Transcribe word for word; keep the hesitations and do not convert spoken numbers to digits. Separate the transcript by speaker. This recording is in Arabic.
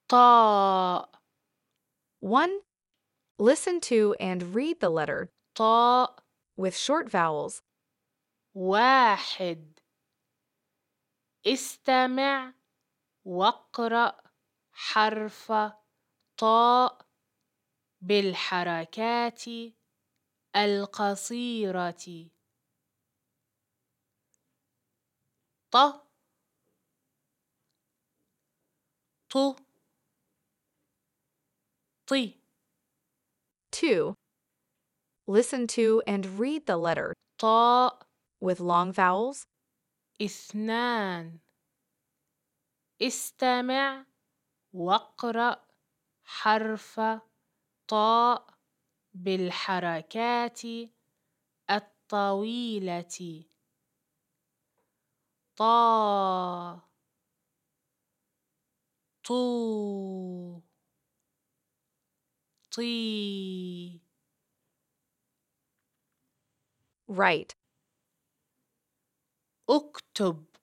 Speaker 1: طاء.
Speaker 2: one. Listen to and read the letter
Speaker 1: طاء.
Speaker 2: with short vowels.
Speaker 1: واحد. استمع واقرأ حرف طاء بالحركات القصيرة. ط ط طي.
Speaker 2: two. Listen to and read the letter
Speaker 1: طاء.
Speaker 2: with long vowels.
Speaker 1: اثنان. استمع واقرأ حرف طاء بالحركات الطويلة. طا طو طي.
Speaker 2: Write.
Speaker 1: اكتب